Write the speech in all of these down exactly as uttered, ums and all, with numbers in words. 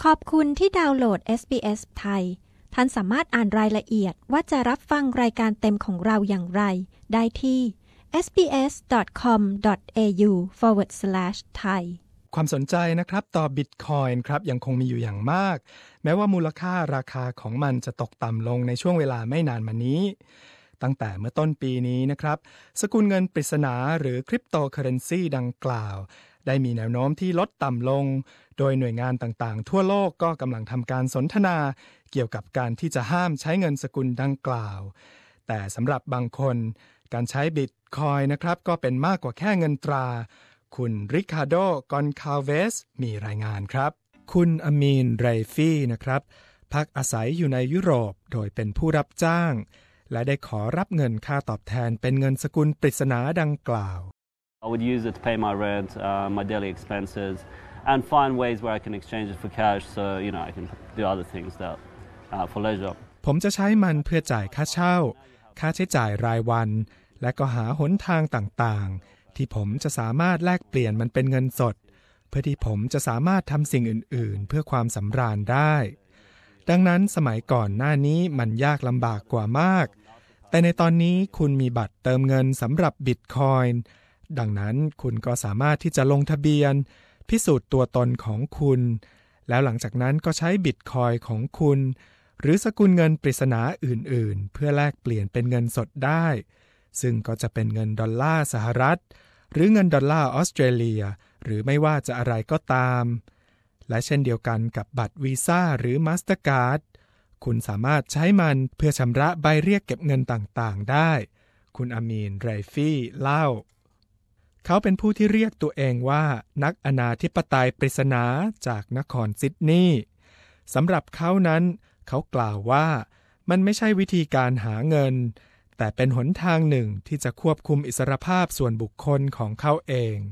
ขอบคุณที่ดาวน์โหลด เอส บี เอส ไทยท่านสามารถอ่านรายละเอียดว่าจะรับฟังรายการเต็มของเราอย่างไรได้ที่ เอส บี เอส ดอท คอม ดอท เอ ยู สแลช สแลช ไทยความสนใจนะครับต่อ Bitcoin ครับยังคงมีอยู่อย่างมากแม้ว่ามูลค่าราคาของมันจะตกต่ำลงในช่วงเวลาไม่นานมานี้ตั้งแต่เมื่อต้นปีนี้นะครับสกุลเงินปริศนาหรือคริปโตเคอเรนซีดังกล่าวได้มีแนวโน้มที่ลดต่ำลงโดยหน่วยงานต่างๆทั่วโลกก็กำลังทำการสนทนาเกี่ยวกับการที่จะห้ามใช้เงินสกุลดังกล่าวแต่สำหรับบางคนการใช้ Bitcoin นะครับก็เป็นมากกว่าแค่เงินตราคุณริคาร์โด กอนคาลเวสมีรายงานครับคุณอามีน ไรฟีนะครับพักอาศัยอยู่ในยุโรปโดยเป็นผู้รับจ้างและได้ขอรับเงินค่าตอบแทนเป็นเงินสกุลปริศนาดังกล่าว I would use it to pay my rent, uh, my daily expenses, and find ways where I can exchange it for cash, so you know I can do other things that uh, for leisure. ผมจะใช้มันเพื่อจ่ายค่าเช่าค่าใช้จ่ายรายวันและก็หาหนทางต่างๆที่ผมจะสามารถแลกเปลี่ยนมันเป็นเงินสดเพื่อที่ผมจะสามารถทำสิ่งอื่นๆเพื่อความสำราญได้ดังนั้นสมัยก่อนหน้านี้มันยากลำบากกว่ามากแต่ในตอนนี้คุณมีบัตรเติมเงินสำหรับ Bitcoin ดังนั้นคุณก็สามารถที่จะลงทะเบียนพิสูจน์ตัวตนของคุณแล้วหลังจากนั้นก็ใช้ Bitcoin ของคุณหรือสกุลเงินปริศนาอื่นๆเพื่อแลกเปลี่ยนเป็นเงินสดได้ซึ่งก็จะเป็นเงินดอลลาร์สหรัฐหรือเงินดอลลาร์ออสเตรเลียหรือไม่ว่าจะอะไรก็ตามและเช่นเดียวกันกับบัตรวีซ่าหรือมาสเตอร์การ์ดคุณสามารถใช้มันเพื่อชำระใบเรียกเก็บเงินต่างๆได้คุณอามีน ไรฟีเล่าเขาเป็นผู้ที่เรียกตัวเองว่านักอนาธิปไตยปริศนาจากนครซิดนีย์สำหรับเขานั้นเขากล่าวว่ามันไม่ใช่วิธีการหาเงินแต่เป็นหนทางหนึ่งที่จะควบคุมอิสรภาพส่วนบุคคลของเขาเอง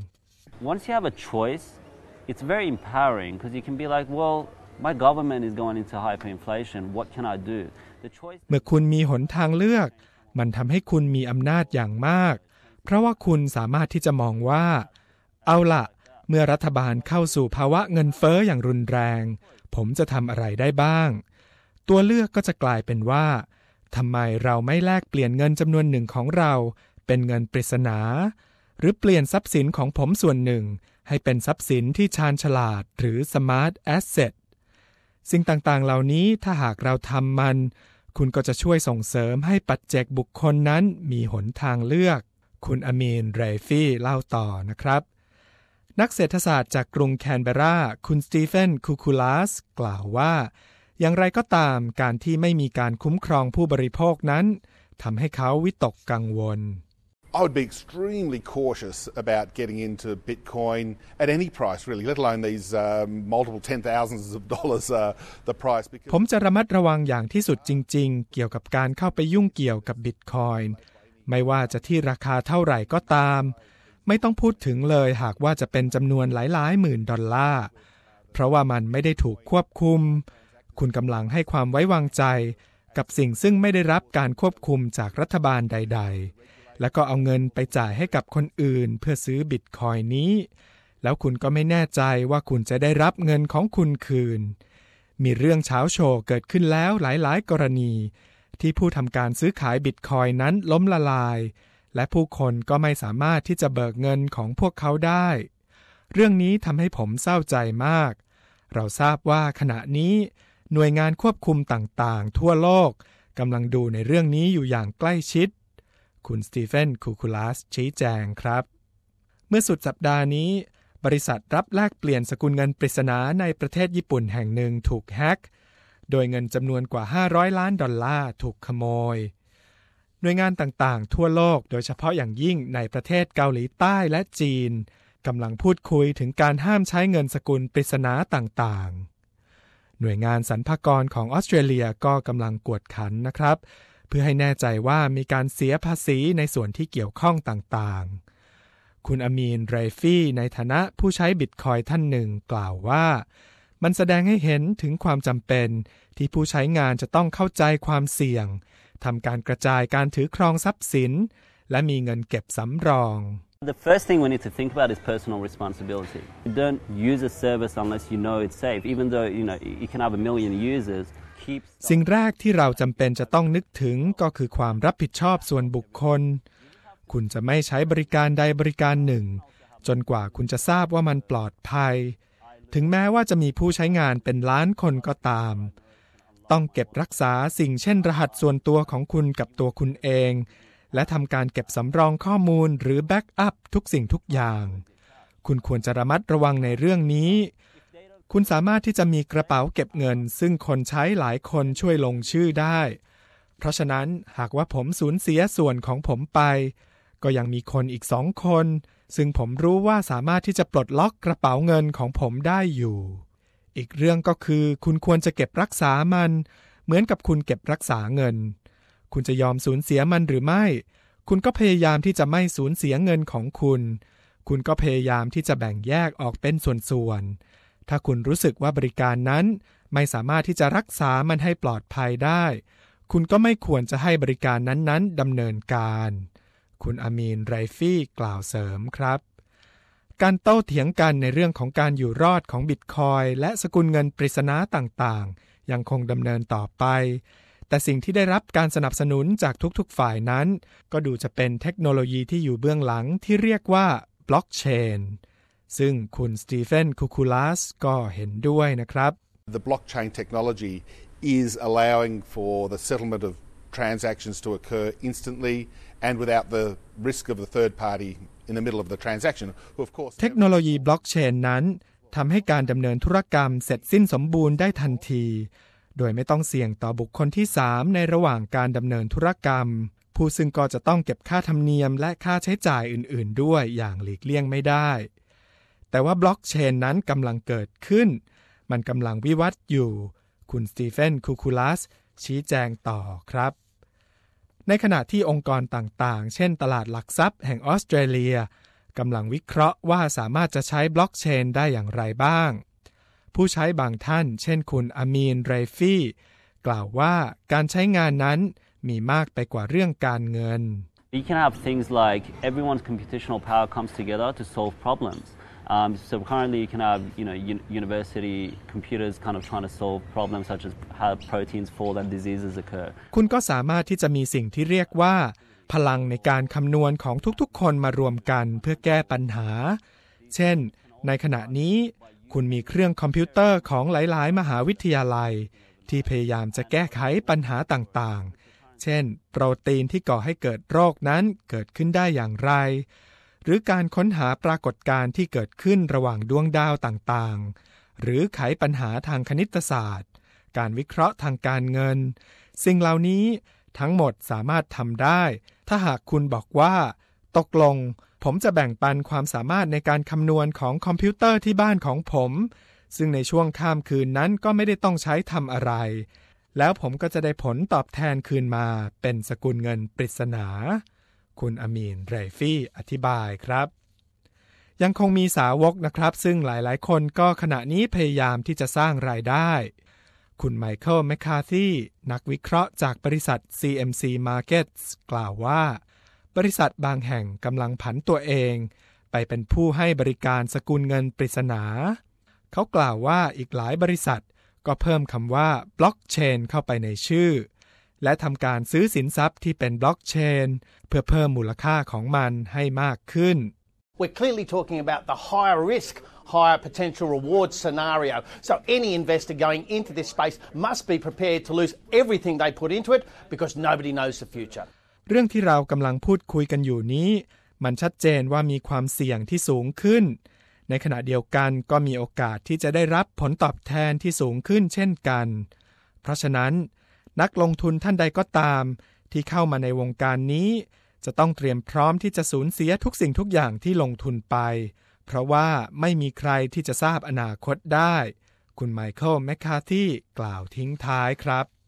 Once you have a choice, it's very empowering because you can be like, well, my government is going into hyperinflation. What can I do? The choice เมื่อคุณมีหนทางเลือกมันทำให้คุณมีอำนาจอย่างมากเพราะว่าคุณสามารถที่จะมองว่าเอาล่ะเมื่อรัฐบาลเข้าสู่ภาวะเงินเฟ้ออย่างรุนแรงผมจะทำอะไรได้บ้างตัวเลือกก็จะกลายเป็นว่าทำไมเราไม่แลกเปลี่ยนเงินจำนวนหนึ่งของเราเป็นเงินปริศนาหรือเปลี่ยนทรัพย์สินของผมส่วนหนึ่งให้เป็นทรัพย์สินที่ชาญฉลาดหรือ Smart Asset สิ่งต่างๆเหล่านี้ถ้าหากเราทำมันคุณก็จะช่วยส่งเสริมให้ปัจเจกบุคคลนั้นมีหนทางเลือกคุณอามีน ไรฟีเล่าต่อนะครับนักเศรษฐศาสตร์จากกรุงแคนเบราคุณสตีเฟน คูคูลัสกล่าวว่าอย่างไรก็ตามการที่ไม่มีการคุ้มครองผู้บริโภคนั้นทำให้เขาวิตกกังวล I would be extremely cautious about getting into Bitcoin at any price really, let alone these um, multiple ten thousands of dollars uh, the price. ผมจะระมัดระวังอย่างที่สุดจริงๆเกี่ยวกับการเข้าไปยุ่งเกี่ยวกับ Bitcoin ไม่ว่าจะที่ราคาเท่าไหร่ก็ตามไม่ต้องพูดถึงเลยหากว่าจะเป็นจำนวนหลายๆหมื่นดอลลาร์เพราะว่ามันไม่ได้ถูกควบคุมคุณกำลังให้ความไว้วางใจกับสิ่งซึ่งไม่ได้รับการควบคุมจากรัฐบาลใดๆแล้วก็เอาเงินไปจ่ายให้กับคนอื่นเพื่อซื้อ Bitcoin นี้แล้วคุณก็ไม่แน่ใจว่าคุณจะได้รับเงินของคุณคืนมีเรื่องเช้าโชว์เกิดขึ้นแล้วหลายๆกรณีที่ผู้ทำการซื้อขาย Bitcoin นั้นล้มละลายและผู้คนก็ไม่สามารถที่จะเบิกเงินของพวกเขาได้เรื่องนี้ทำให้ผมเศร้าใจมากเราทราบว่าขณะนี้หน่วยงานควบคุมต่างๆทั่วโลกกำลังดูในเรื่องนี้อยู่อย่างใกล้ชิดคุณสตีเฟน คูคูลัสชี้แจงครับเมื่อสุดสัปดาห์นี้บริษัทรับแลกเปลี่ยนสกุลเงินปริศนาในประเทศญี่ปุ่นแห่งหนึ่งถูกแฮ็กโดยเงินจำนวนกว่าห้าร้อยล้านดอลลาร์ถูกขโมยหน่วยงานต่างๆทั่วโลกโดยเฉพาะอย่างยิ่งในประเทศเกาหลีใต้และจีนกำลังพูดคุยถึงการห้ามใช้เงินสกุลปริศนาต่างๆหน่วยงานสรรพากรของออสเตรเลียก็กำลังกวดขันนะครับเพื่อให้แน่ใจว่ามีการเสียภาษีในส่วนที่เกี่ยวข้องต่างๆคุณอามีน ไรฟีในฐานะผู้ใช้ Bitcoin ท่านหนึ่งกล่าวว่ามันแสดงให้เห็นถึงความจำเป็นที่ผู้ใช้งานจะต้องเข้าใจความเสี่ยงทำการกระจายการถือครองทรัพย์สินและมีเงินเก็บสำรอง The first thing we need to think about is personal responsibility. You don't use a service unless you know it's safe. Even though, you know, you can have a million users, keep สิ่งแรกที่เราจำเป็นจะต้องนึกถึงก็คือความรับผิดชอบส่วนบุคคลคุณจะไม่ใช้บริการใดบริการหนึ่งจนกว่าคุณจะทราบว่ามันปลอดภัยถึงแม้ว่าจะมีผู้ใช้งานเป็นล้านคนก็ตามต้องเก็บรักษาสิ่งเช่นรหัสส่วนตัวของคุณกับตัวคุณเองและทำการเก็บสำรองข้อมูลหรือแบ็กอัพทุกสิ่งทุกอย่างคุณควรจะระมัดระวังในเรื่องนี้คุณสามารถที่จะมีกระเป๋าเก็บเงินซึ่งคนใช้หลายคนช่วยลงชื่อได้เพราะฉะนั้นหากว่าผมสูญเสียส่วนของผมไปก็ยังมีคนอีกสองคนซึ่งผมรู้ว่าสามารถที่จะปลดล็อกกระเป๋าเงินของผมได้อยู่อีกเรื่องก็คือคุณควรจะเก็บรักษามันเหมือนกับคุณเก็บรักษาเงินคุณจะยอมสูญเสียมันหรือไม่คุณก็พยายามที่จะไม่สูญเสียเงินของคุณคุณก็พยายามที่จะแบ่งแยกออกเป็นส่วนๆถ้าคุณรู้สึกว่าบริการนั้นไม่สามารถที่จะรักษามันให้ปลอดภัยได้คุณก็ไม่ควรจะให้บริการนั้นๆดำเนินการคุณอามีนไรฟี่กล่าวเสริมครับการโต้เถียงกันในเรื่องของการอยู่รอดของบิตคอยน์และสกุลเงินปริศนาต่างๆยังคงดำเนินต่อไปแต่สิ่งที่ได้รับการสนับสนุนจากทุกๆฝ่ายนั้นก็ดูจะเป็นเทคโนโลยีที่อยู่เบื้องหลังที่เรียกว่าบล็อกเชนซึ่งคุณสตีเฟนคูคูลัสก็เห็นด้วยนะครับ The blockchain technology is allowing for the settlement of transactions to occur instantly and without the risk of the third party in the middle of the transaction who of course เทคโนโลยีบล็อกเชนนั้นทำให้การดำเนินธุรกรรมเสร็จสิ้นสมบูรณ์ได้ทันทีโดยไม่ต้องเสี่ยงต่อบุคคลที่สามในระหว่างการดำเนินธุรกรรมผู้ซึ่งก็จะต้องเก็บค่าธรรมเนียมและค่าใช้จ่ายอื่นๆด้วยอย่างหลีกเลี่ยงไม่ได้แต่ว่าบล็อกเชนนั้นกำลังเกิดขึ้นมันกำลังวิวัฒน์อยู่คุณสตีเฟนคูคูลัสชี้แจงต่อครับในขณะที่องค์กรต่างๆเช่นตลาดหลักทรัพย์แห่งออสเตรเลียกำลังวิเคราะห์ว่าสามารถจะใช้บล็อกเชนได้อย่างไรบ้างผู้ใช้บางท่านเช่นคุณอามีนไรฟี่กล่าวว่าการใช้งานนั้นมีมากไปกว่าเรื่องการเงิน You can have things like everyone's computational power comes together to solve problems. Um, so currently you can have, you know, un- university computers kind of trying to solve problems such as how proteins fall and diseases occur. คุณก็สามารถที่จะมีสิ่งที่เรียกว่าพลังในการคำนวณของทุกๆคนมารวมกันเพื่อแก้ปัญหาเช่นในขณะนี้คุณมีเครื่องคอมพิวเตอร์ของหลายๆมหาวิทยาลัยที่พยายามจะแก้ไขปัญหาต่างๆเช่นโปรตีนที่ก่อให้เกิดโรคนั้นเกิดขึ้นได้อย่างไรหรือการค้นหาปรากฏการณ์ที่เกิดขึ้นระหว่างดวงดาวต่างๆหรือไขปัญหาทางคณิตศาสตร์การวิเคราะห์ทางการเงินสิ่งเหล่านี้ทั้งหมดสามารถทำได้ถ้าหากคุณบอกว่าตกลงผมจะแบ่งปันความสามารถในการคำนวณของคอมพิวเตอร์ที่บ้านของผมซึ่งในช่วงข้ามคืนนั้นก็ไม่ได้ต้องใช้ทำอะไรแล้วผมก็จะได้ผลตอบแทนคืนมาเป็นสกุลเงินปริศนาคุณอามีนไรฟี่อธิบายครับยังคงมีสาวกนะครับซึ่งหลายๆคนก็ขณะนี้พยายามที่จะสร้างรายได้คุณไมเคิลแมคคาธีนักวิเคราะห์จากบริษัท ซี เอ็ม ซี Markets กล่าวว่าบริษัทบางแห่งกำลังผันตัวเองไปเป็นผู้ให้บริการสกุลเงินปริศนาเขากล่าวว่าอีกหลายบริษัทก็เพิ่มคำว่าบล็อกเชนเข้าไปในชื่อและทำการซื้อสินทรัพย์ที่เป็นบล็อกเชนเพื่อเพิ่มมูลค่าของมันให้มากขึ้น We're clearly talking about the higher risk, higher potential reward scenario. So any investor going into this space must be prepared to lose everything they put into it because nobody knows the future. เรื่องที่เรากำลังพูดคุยกันอยู่นี้มันชัดเจนว่ามีความเสี่ยงที่สูงขึ้นในขณะเดียวกันก็มีโอกาสที่จะได้รับผลตอบแทนที่สูงขึ้นเช่นกันเพราะฉะนั้นนักลงทุนท่านใดก็ตามที่เข้ามาในวงการนี้จะต้องเตรียมพร้อมที่จะสูญเสียทุกสิ่งทุกอย่างที่ลงทุนไปเพราะว่าไม่มีใครที่จะทราบอนาคตได้คุณไมเคิลแมคคาธีกล่าวทิ้งท้ายครับ